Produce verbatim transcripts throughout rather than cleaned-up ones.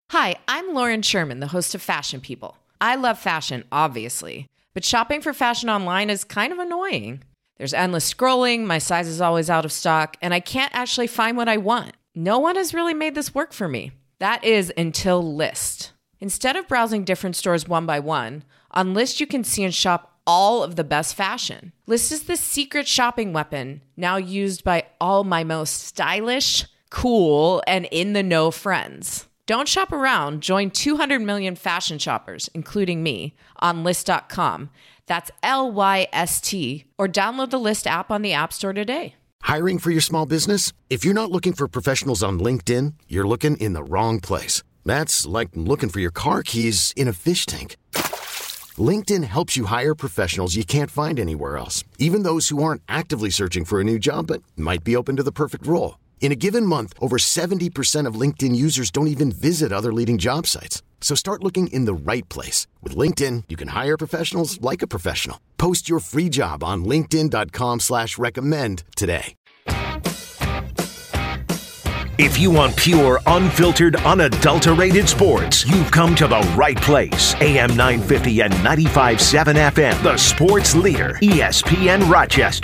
Hi, I'm Lauren Sherman, the host of Fashion People. I love fashion, obviously, but shopping for fashion online is kind of annoying. There's endless scrolling, my size is always out of stock, and I can't actually find what I want. No one has really made this work for me. That is until Lyst. Instead of browsing different stores one by one, on Lyst you can see and shop all of the best fashion. Lyst is the secret shopping weapon, now used by all my most stylish, cool, and in-the-know friends. Don't shop around. Join two hundred million fashion shoppers, including me, on Lyst dot com. That's L Y S T. Or download the Lyst app on the App Store today. Hiring for your small business? If you're not looking for professionals on LinkedIn, you're looking in the wrong place. That's like looking for your car keys in a fish tank. LinkedIn helps you hire professionals you can't find anywhere else, even those who aren't actively searching for a new job but might be open to the perfect role. In a given month, over seventy percent of LinkedIn users don't even visit other leading job sites. So start looking in the right place. With LinkedIn, you can hire professionals like a professional. Post your free job on linkedin dot com slash recommend today. If you want pure, unfiltered, unadulterated sports, you've come to the right place. A M nine fifty and ninety-five point seven F M, the sports leader, E S P N Rochester.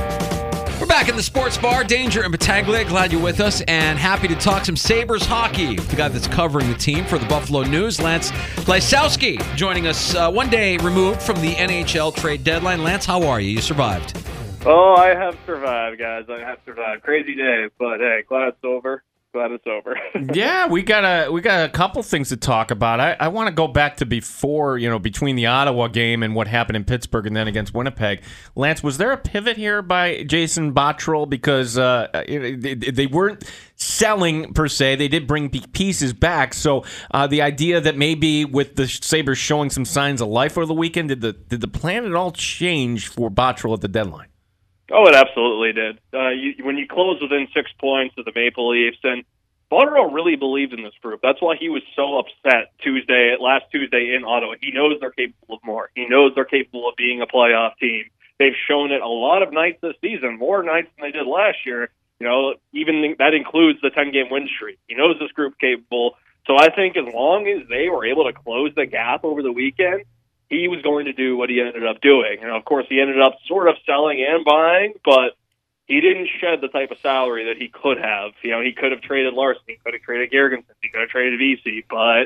We're back in the sports bar. Danger and Battaglia, glad you're with us, and happy to talk some Sabres hockey with the guy that's covering the team for the Buffalo News, Lance Lysowski, joining us uh, one day removed from the N H L trade deadline. Lance, how are you? You survived. Oh, I have survived, guys. I have survived. Crazy day, but hey, glad it's over. Glad it's over. Yeah, we got a we got a couple things to talk about. I, I want to go back to before, you know, between the Ottawa game and what happened in Pittsburgh and then against Winnipeg. Lance, was there a pivot here by Jason Botterill? Because uh, they, they weren't selling per se. They did bring pieces back. So uh, the idea that maybe with the Sabres showing some signs of life over the weekend, did the did the plan at all change for Botterill at the deadline? Oh, it absolutely did. Uh, you, when you close within six points of the Maple Leafs, and Botterill really believed in this group. That's why he was so upset Tuesday, last Tuesday in Ottawa. He knows they're capable of more. He knows they're capable of being a playoff team. They've shown it a lot of nights this season, more nights than they did last year. You know, even that includes the ten-game win streak. He knows this group's capable. So I think as long as they were able to close the gap over the weekend, he was going to do what he ended up doing. And, of course, he ended up sort of selling and buying, but he didn't shed the type of salary that he could have. You know, he could have traded Larson. He could have traded Gergensen. He could have traded Vesey. But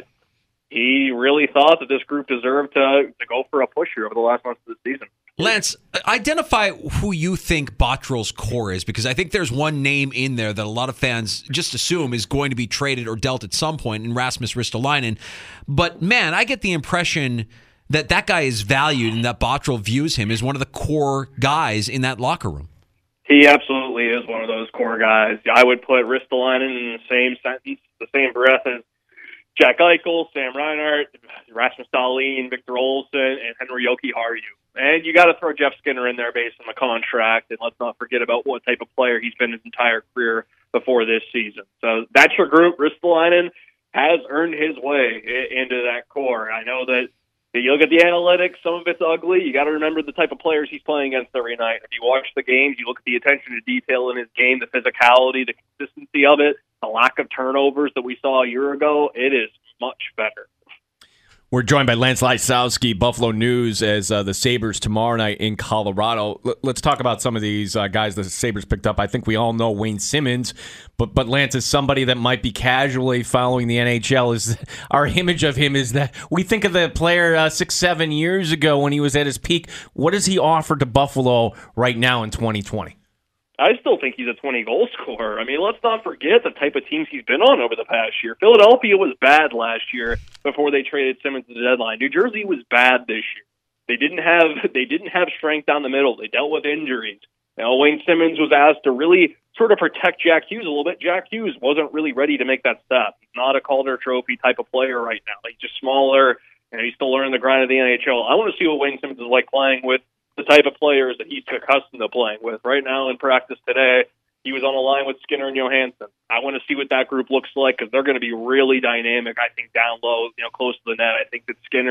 he really thought that this group deserved to, to go for a push here over the last months of the season. Lance, identify who you think Botterill's core is, because I think there's one name in there that a lot of fans just assume is going to be traded or dealt at some point in Rasmus Ristolainen. But, man, I get the impression that that guy is valued and that Botterill views him as one of the core guys in that locker room. He absolutely is one of those core guys. I would put Ristolainen in the same sentence, the same breath as Jack Eichel, Sam Reinhart, Rasmus Dahlin, Victor Olsen, and Henry Jokiharju. And you got to throw Jeff Skinner in there based on the contract, and let's not forget about what type of player he's been his entire career before this season. So that's your group. Ristolainen has earned his way into that core. I know that you look at the analytics, some of it's ugly. You got to remember the type of players he's playing against every night. If you watch the games, you look at the attention to detail in his game, the physicality, the consistency of it, the lack of turnovers that we saw a year ago, it is much better. We're joined by Lance Lysowski, Buffalo News, as uh, the Sabres tomorrow night in Colorado. L- let's talk about some of these uh, guys the Sabres picked up. I think we all know Wayne Simmonds, but but Lance is somebody that might be casually following the N H L. Is our image of him is that we think of the player uh, six, seven years ago when he was at his peak. What does he offer to Buffalo right now in twenty twenty? I still think he's a twenty-goal scorer. I mean, let's not forget the type of teams he's been on over the past year. Philadelphia was bad last year before they traded Simmonds at the deadline. New Jersey was bad this year. They didn't have they didn't have strength down the middle. They dealt with injuries. Now, Wayne Simmonds was asked to really sort of protect Jack Hughes a little bit. Jack Hughes wasn't really ready to make that step. He's not a Calder Trophy type of player right now. He's just smaller, and he's still learning the grind of the N H L. I want to see what Wayne Simmonds is like playing with the type of players that he's accustomed to playing with. Right now in practice today, he was on the line with Skinner and Johansson. I want to see what that group looks like because they're going to be really dynamic, I think, down low, you know, close to the net. I think that Skinner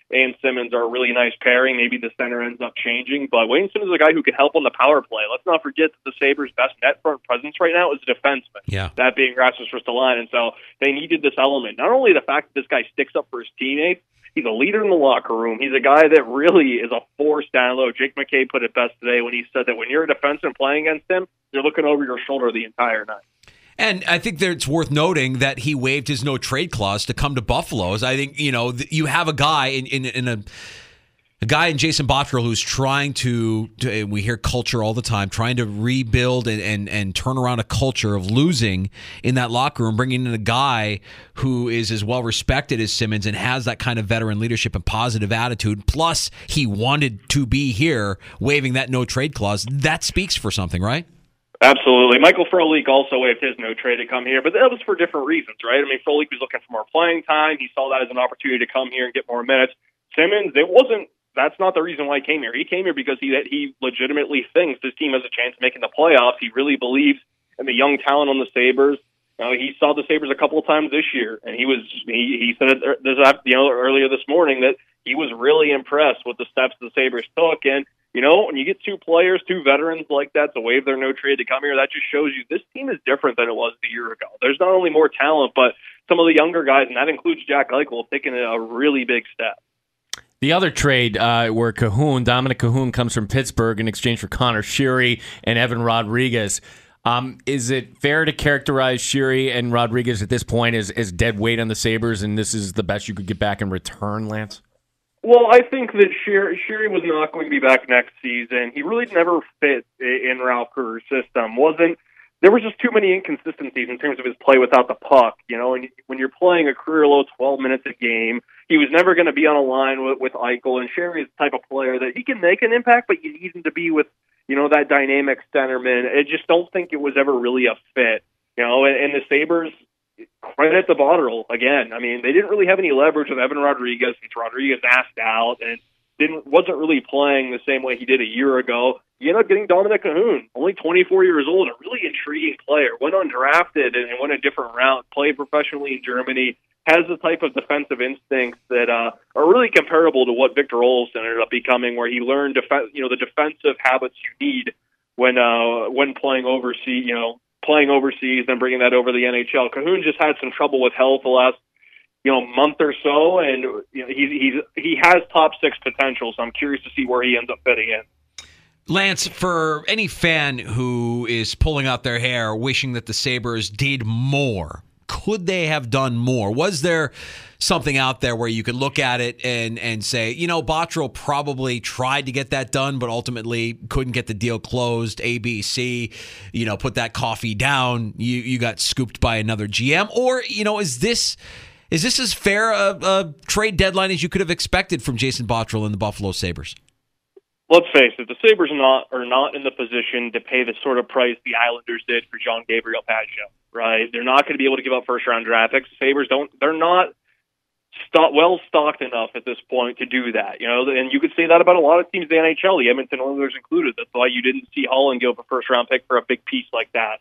and Simmons are a really nice pairing. Maybe the center ends up changing, but Wayne Simmons is a guy who can help on the power play. Let's not forget that the Sabres' best net front presence right now is a defenseman. Yeah. That being Rasmus Ristolainen. So they needed this element. Not only the fact that this guy sticks up for his teammates, he's a leader in the locker room. He's a guy that really is a force down low. Jake McCabe put it best today when he said that when you're a defenseman playing against him, you're looking over your shoulder the entire night. And I think that it's worth noting that he waived his no trade clause to come to Buffalo. I think, you know, you have a guy in, in, in a a guy in Jason Botterill who's trying to, to, we hear culture all the time, trying to rebuild and, and, and turn around a culture of losing in that locker room, bringing in a guy who is as well respected as Simmons and has that kind of veteran leadership and positive attitude. Plus, he wanted to be here, waiving that no trade clause. That speaks for something, right? Absolutely. Michael Frolik also waived his no trade to come here, but that was for different reasons, right? I mean, Frolik was looking for more playing time. He saw that as an opportunity to come here and get more minutes. Simmons, it wasn't, that's not the reason why he came here. He came here because he he legitimately thinks this team has a chance of making the playoffs. He really believes in the young talent on the Sabres. You know, he saw the Sabres a couple of times this year, and he was he, he said it this, you know, earlier this morning that he was really impressed with the steps the Sabres took. And you know, when you get two players, two veterans like that to waive their no trade to come here, that just shows you this team is different than it was a year ago. There's not only more talent, but some of the younger guys, and that includes Jack Eichel, taking a really big step. The other trade uh, where Cahoon, Dominic Cahoon, comes from Pittsburgh in exchange for Connor Sheary and Evan Rodriguez. Um, is it fair to characterize Sheary and Rodriguez at this point as, as dead weight on the Sabres, and this is the best you could get back in return, Lance? Well, I think that Sheary, Sheary was not going to be back next season. He really never fit in Ralph Kruger's system. Wasn't there was just too many inconsistencies in terms of his play without the puck. You know, and when you're playing a career low twelve minutes a game, he was never going to be on a line with, with Eichel. And Sheary is the type of player that he can make an impact, but you need him to be with, you know, that dynamic centerman. I just don't think it was ever really a fit. You know, and, and the Sabres, credit the Botterill again. I mean, they didn't really have any leverage with Evan Rodriguez since Rodriguez asked out and didn't wasn't really playing the same way he did a year ago. You end up getting Dominic Cahoon, only twenty-four years old, a really intriguing player. Went undrafted and went a different route. Played professionally in Germany. Has the type of defensive instincts that uh, are really comparable to what Victor Olofsson ended up becoming, where he learned def- you know the defensive habits you need when uh, when playing overseas. You know. playing overseas and bringing that over to the N H L. Cahoon just had some trouble with health the last, you know, month or so, and you know, he's he's he has top six potential. So I'm curious to see where he ends up fitting in. Lance, for any fan who is pulling out their hair, wishing that the Sabres did more, could they have done more? Was there something out there where you could look at it and and say, you know, Botterill probably tried to get that done, but ultimately couldn't get the deal closed, A, B, C, you know, put that coffee down, you you got scooped by another G M? Or, you know, is this is this as fair a, a trade deadline as you could have expected from Jason Botterill and the Buffalo Sabres? Let's face it, the Sabres are not, are not in the position to pay the sort of price the Islanders did for John Gabriel Pageau, right? They're not going to be able to give up first-round draft picks. The Sabres don't, they're not stock, well-stocked enough at this point to do that, you know, and you could say that about a lot of teams in the N H L, the Edmonton Oilers included. That's why you didn't see Holland give up a first-round pick for a big piece like that.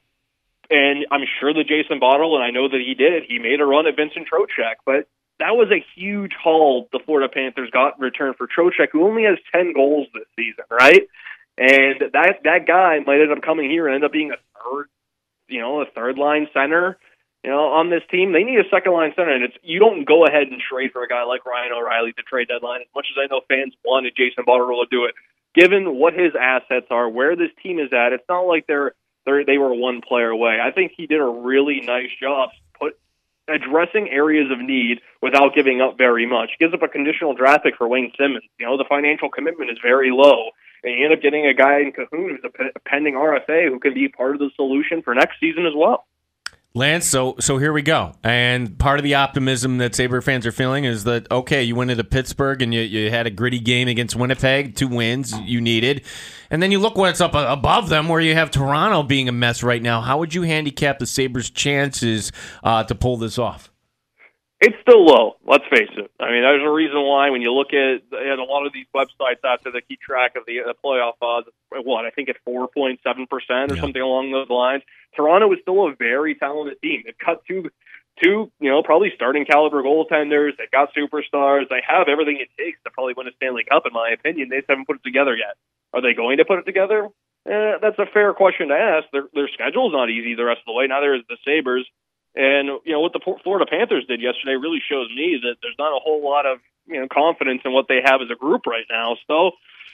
And I'm sure that Jason Botterill, and I know that he did, he made a run at Vincent Trocheck, but that was a huge haul the Florida Panthers got in return for Trocheck, who only has ten goals this season, right? And that that guy might end up coming here and end up being a third, you know, a third line center, you know, on this team. They need a second line center, and it's you don't go ahead and trade for a guy like Ryan O'Reilly at the trade deadline. As much as I know fans wanted Jason Botterill to do it, given what his assets are, where this team is at, it's not like they're they're they were one player away. I think he did a really nice job put addressing areas of need without giving up very much. He gives up a conditional draft pick for Wayne Simmons. You know, the financial commitment is very low. And you end up getting a guy in Cahoon who's a pending R F A who can be part of the solution for next season as well. Lance, so so here we go. And part of the optimism that Sabre fans are feeling is that, okay, you went into Pittsburgh and you, you had a gritty game against Winnipeg, two wins you needed. And then you look what's up above them where you have Toronto being a mess right now. How would you handicap the Sabres' chances uh, to pull this off? It's still low, let's face it. I mean, there's a reason why when you look at, at a lot of these websites out there that keep track of the uh, playoff odds, what, I think it's four point seven percent or yeah. something along those lines. Toronto is still a very talented team. They've cut two two, you know, probably starting caliber goaltenders. They've got superstars. They have everything it takes to probably win a Stanley Cup, in my opinion. They just haven't put it together yet. Are they going to put it together? Eh, that's a fair question to ask. Their, their schedule's not easy the rest of the way. Neither is the Sabres. And, you know, what the Florida Panthers did yesterday really shows me that there's not a whole lot of, you know, confidence in what they have as a group right now. So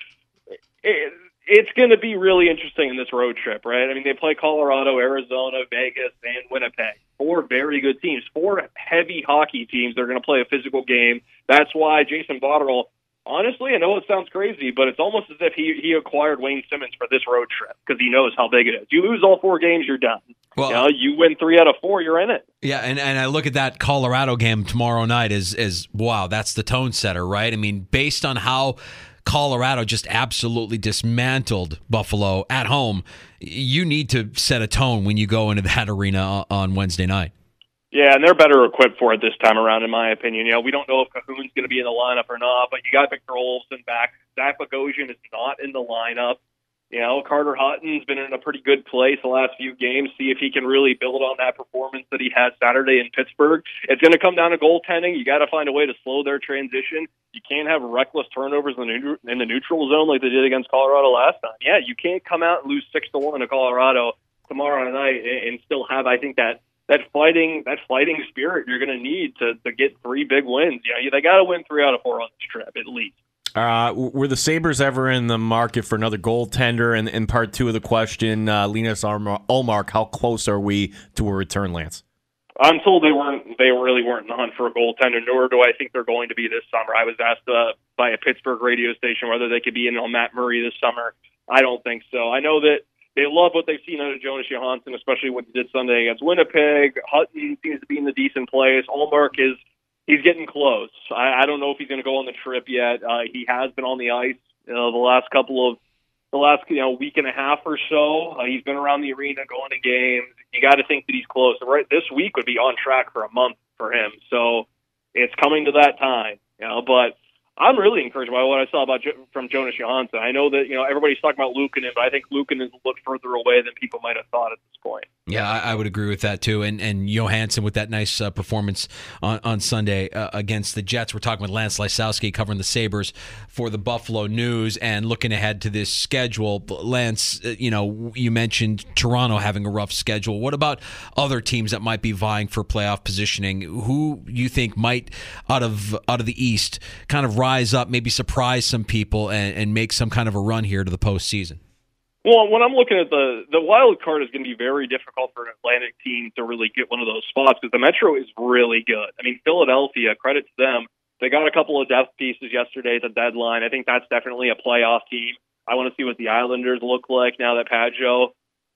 it, it's going to be really interesting in this road trip, right? I mean, they play Colorado, Arizona, Vegas, and Winnipeg. Four very good teams, four heavy hockey teams. They're going to play a physical game. That's why Jason Botterill, honestly, I know it sounds crazy, but it's almost as if he, he acquired Wayne Simmons for this road trip because he knows how big it is. You lose all four games, you're done. Well, you know, you win three out of four, you're in it. Yeah, and, and I look at that Colorado game tomorrow night as, as, wow, that's the tone setter, right? I mean, based on how Colorado just absolutely dismantled Buffalo at home, you need to set a tone when you go into that arena on Wednesday night. Yeah, and they're better equipped for it this time around, in my opinion. You know, we don't know if Cahoon's going to be in the lineup or not, but you got Victor Olofsson back. Zach Bogosian is not in the lineup. You know, Carter Hutton's been in a pretty good place the last few games. See if he can really build on that performance that he had Saturday in Pittsburgh. It's going to come down to goaltending. You got to find a way to slow their transition. You can't have reckless turnovers in the, in the neutral zone like they did against Colorado last time. Yeah, you can't come out and lose six to one to Colorado tomorrow night and still have, I think, that that fighting that fighting spirit you're going to need to to get three big wins. Yeah, they got to win three out of four on this trip at least. Uh, were the Sabres ever in the market for another goaltender? And in part two of the question, uh, Linus Ullmark, how close are we to a return, Lance? I'm told they weren't. They really weren't in the hunt for a goaltender, nor do I think they're going to be this summer. I was asked uh, by a Pittsburgh radio station whether they could be in on Matt Murray this summer. I don't think so. I know that they love what they've seen out of Jonas Johansson, especially what he did Sunday against Winnipeg. Hutton seems to be in the decent place. Ullmark is. He's getting close. I, I don't know if he's going to go on the trip yet. Uh, he has been on the ice you know, the last couple of, the last you know week and a half or so. Uh, he's been around the arena, going to games. You got to think that he's close. Right, this week would be on track for a month for him. So it's coming to that time. You know, but I'm really encouraged by what I saw about from Jonas Johansson. I know that you know everybody's talking about Luukkonen, but I think Luukkonen looked further away than people might have thought at this point. Yeah, I, I would agree with that too. And and Johansson with that nice uh, performance on, on Sunday uh, against the Jets. We're talking with Lance Lysowski covering the Sabres for the Buffalo News and looking ahead to this schedule. Lance, uh, you know, you mentioned Toronto having a rough schedule. What about other teams that might be vying for playoff positioning? Who you think might out of out of the East kind of rise up, maybe surprise some people and, and make some kind of a run here to the postseason? Well, when I'm looking at the the wild card is going to be very difficult for an Atlantic team to really get one of those spots because the Metro is really good. I mean, Philadelphia, credit to them. They got a couple of depth pieces yesterday at the deadline. I think that's definitely a playoff team. I want to see what the Islanders look like now that Pageau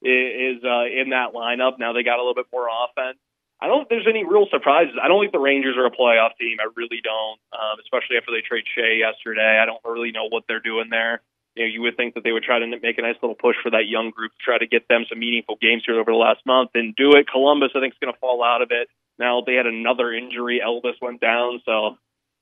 is uh, in that lineup. Now they got a little bit more offense. I don't think there's any real surprises. I don't think the Rangers are a playoff team. I really don't, um, especially after they trade Shea yesterday. I don't really know what they're doing there. You know, you would think that they would try to make a nice little push for that young group to try to get them some meaningful games here over the last month and do it. Columbus, I think, is going to fall out of it. Now, they had another injury. Elvis went down, so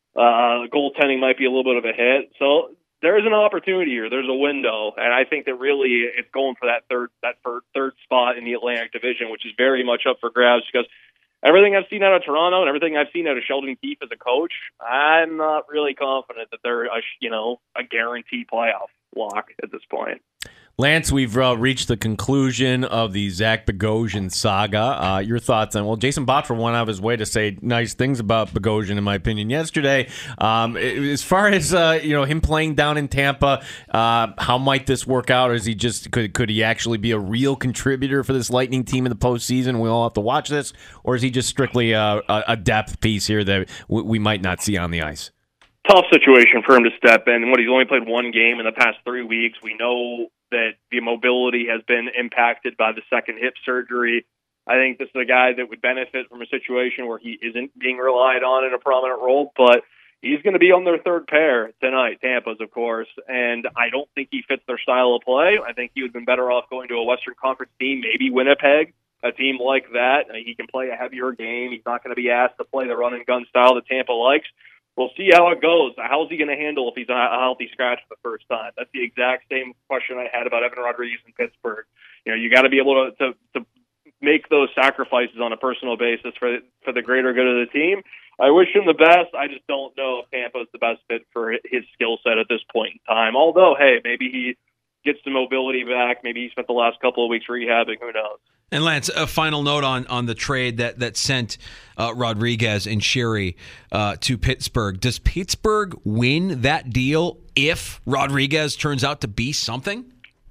uh, goaltending might be a little bit of a hit. So there is an opportunity here. There's a window, and I think that really it's going for that third that third spot in the Atlantic Division, which is very much up for grabs because everything I've seen out of Toronto and everything I've seen out of Sheldon Keefe as a coach, I'm not really confident that they're a, you know a guaranteed playoff lock at this point. Lance, we've uh, reached the conclusion of the Zach Bogosian saga. Uh, your thoughts on, well, Jason Botterill went out of his way to say nice things about Bogosian, in my opinion, yesterday. Um, as far as uh, you know, him playing down in Tampa, uh, how might this work out? Or is he just could could he actually be a real contributor for this Lightning team in the postseason? We all have to watch this, or is he just strictly a, a depth piece here that w- we might not see on the ice? Tough situation for him to step in. What he's only played one game in the past three weeks. We know that the mobility has been impacted by the second hip surgery. I think this is a guy that would benefit from a situation where he isn't being relied on in a prominent role, but he's going to be on their third pair tonight, Tampa's, of course, and I don't think he fits their style of play. I think he would have been better off going to a Western Conference team, maybe Winnipeg, a team like that. He can play a heavier game. He's not going to be asked to play the run-and-gun style that Tampa likes. We'll see how it goes. How's he going to handle if he's a healthy scratch for the first time? That's the exact same question I had about Evan Rodriguez in Pittsburgh. You know, you got to be able to, to to make those sacrifices on a personal basis for for the greater good of the team. I wish him the best. I just don't know if Tampa is the best fit for his skill set at this point in time. Although, hey, maybe he gets some mobility back. Maybe he spent the last couple of weeks rehabbing. Who knows? And Lance, a final note on, on the trade that that sent uh, Rodriguez and Sherry uh, to Pittsburgh. Does Pittsburgh win that deal if Rodriguez turns out to be something?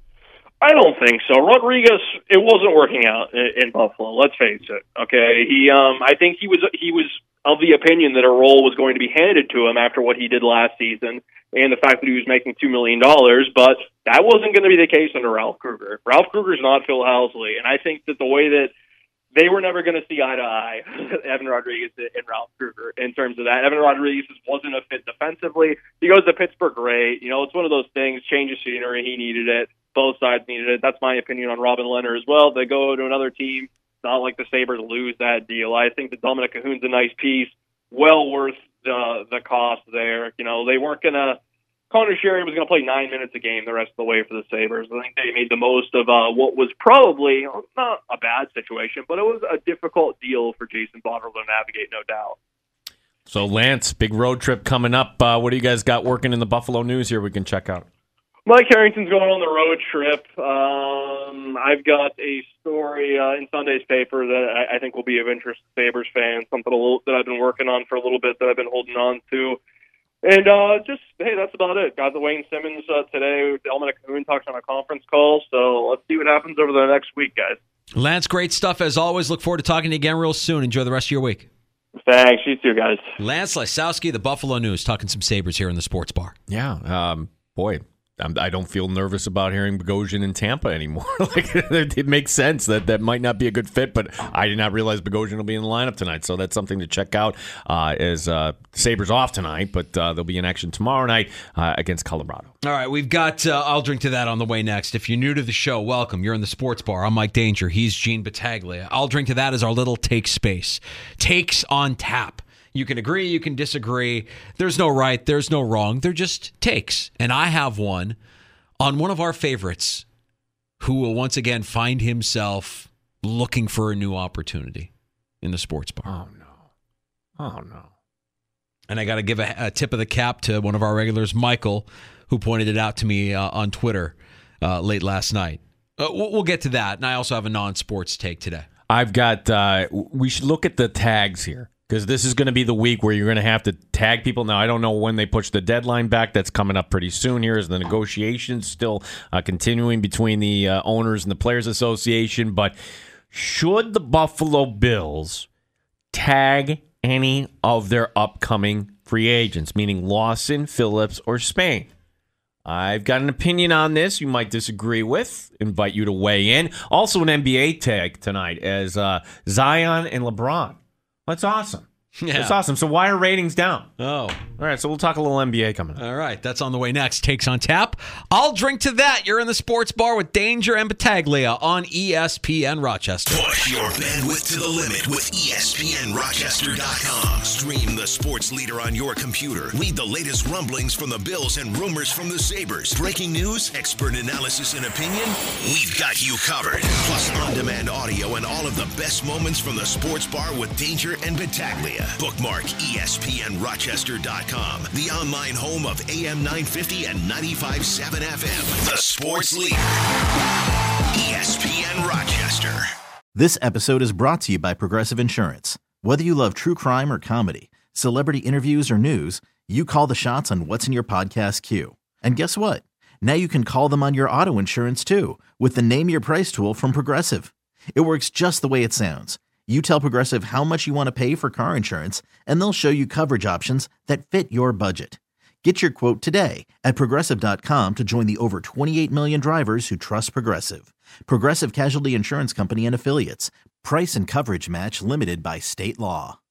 I don't think so. Rodriguez, it wasn't working out in, in Buffalo. Let's face it. Okay, he. Um, I think he was he was of the opinion that a role was going to be handed to him after what he did last season, and the fact that he was making two million dollars. But that wasn't going to be the case under Ralph Krueger. Ralph Krueger's not Phil Housley, and I think that the way that they were never going to see eye to eye, Evan Rodriguez and Ralph Krueger, in terms of that. Evan Rodriguez wasn't a fit defensively. He goes to Pittsburgh, great. You know, it's one of those things, change of scenery, he needed it. Both sides needed it. That's my opinion on Robin Lehner as well. They go to another team. It's not like the Sabres lose that deal. I think that Dominic Cahoon's a nice piece, well worth the the cost there. You know, they weren't going to – Connor Sherry was going to play nine minutes a game the rest of the way for the Sabres. I think they made the most of uh, what was probably not a bad situation, but it was a difficult deal for Jason Botterill to navigate, no doubt. So, Lance, big road trip coming up. Uh, what do you guys got working in the Buffalo News here we can check out? Mike Harrington's going on the road trip. Um, I've got a story uh, in Sunday's paper that I, I think will be of interest to Sabres fans, something a little, that I've been working on for a little bit that I've been holding on to. And uh, just, hey, that's about it. Got the Wayne Simmons uh, today. Dominic Cahoon talks on a conference call, so let's see what happens over the next week, guys. Lance, great stuff as always. Look forward to talking to you again real soon. Enjoy the rest of your week. Thanks. You too, guys. Lance Lysowski, the Buffalo News, talking some Sabres here in the Sports Bar. Yeah, um, boy. I don't feel nervous about hearing Bogosian in Tampa anymore. Like it makes sense that that might not be a good fit, but I did not realize Bogosian will be in the lineup tonight, so that's something to check out. Uh, as uh, Sabres off tonight, but uh, they'll be in action tomorrow night uh, against Colorado. All right, we've got. Uh, I'll drink to that on the way next. If you're new to the show, welcome. You're in the Sports Bar. I'm Mike Danger. He's Gene Battaglia. I'll drink to that as our little take space. Takes on tap. You can agree, you can disagree. There's no right, there's no wrong. They're just takes. And I have one on one of our favorites who will once again find himself looking for a new opportunity in the Sports Bar. Oh, no. Oh, no. And I got to give a, a tip of the cap to one of our regulars, Michael, who pointed it out to me uh, on Twitter uh, late last night. Uh, we'll, we'll get to that. And I also have a non-sports take today. I've got, uh, we should look at the tags here. Because this is going to be the week where you're going to have to tag people. Now, I don't know when they push the deadline back. That's coming up pretty soon here as the negotiations still uh, continuing between the uh, owners and the Players Association. But should the Buffalo Bills tag any of their upcoming free agents, meaning Lawson, Phillips, or Spain? I've got an opinion on this you might disagree with. Invite you to weigh in. Also an N B A tag tonight as uh, Zion and LeBron. That's awesome. Yeah. That's awesome. So why are ratings down? Oh. All right, so we'll talk a little N B A coming up. All right, that's on the way next. Takes on tap. I'll drink to that. You're in the Sports Bar with Danger and Battaglia on E S P N Rochester. Push your bandwidth to the limit with E S P N Rochester dot com. Stream the sports leader on your computer. Read the latest rumblings from the Bills and rumors from the Sabres. Breaking news, expert analysis, and opinion. We've got you covered. Plus on-demand audio and all of the best moments from the Sports Bar with Danger and Battaglia. Bookmark E S P N Rochester dot com, the online home of A M nine fifty and ninety-five point seven F M. The sports leader. E S P N Rochester. This episode is brought to you by Progressive Insurance. Whether you love true crime or comedy, celebrity interviews or news, you call the shots on what's in your podcast queue. And guess what? Now you can call them on your auto insurance too with the Name Your Price tool from Progressive. It works just the way it sounds. You tell Progressive how much you want to pay for car insurance, and they'll show you coverage options that fit your budget. Get your quote today at Progressive dot com to join the over twenty-eight million drivers who trust Progressive. Progressive Casualty Insurance Company and Affiliates. Price and coverage match limited by state law.